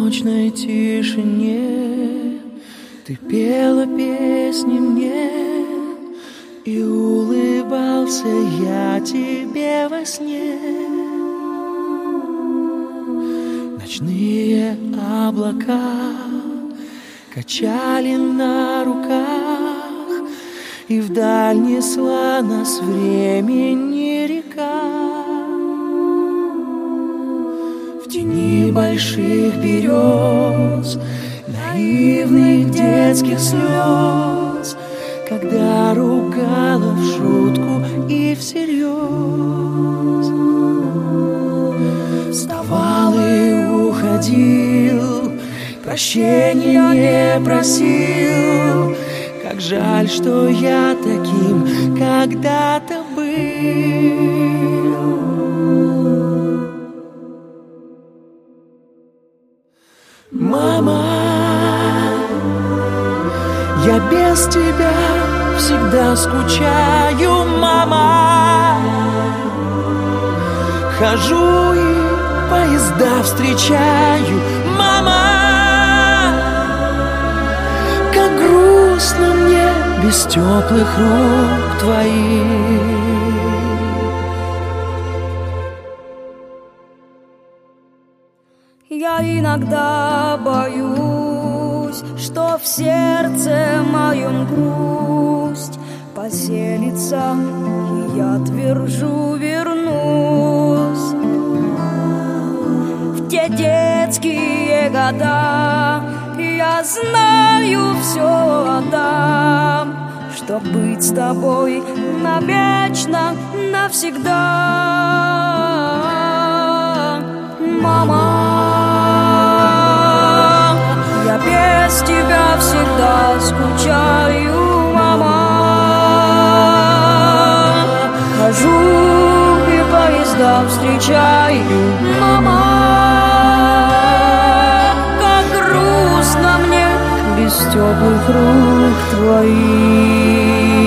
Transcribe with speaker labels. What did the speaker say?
Speaker 1: ночной тишине ты пела песни мне, и улыбался я тебе во сне. Ночные облака качали на руках, и вдаль несла нас времени река. В тени больших берез, наивных детских слез, когда ругала в шутку и всерьез, вставал и уходил, прощения не просил. Как жаль, что я таким когда-то был. Мама, я без тебя всегда скучаю, мама. Хожу и поезда встречаю, мама. Как грустно мне без теплых рук твоих.
Speaker 2: Я иногда боюсь, что в сердце моем грусть поселится, и я твержу вернусь в те детские года. Я знаю, все отдам, чтоб быть с тобой навечно, навсегда. Мама, я без тебя всегда скучаю, мама. Хожу и поезда встречаю, мама. Как грустно мне без теплых рук твоих.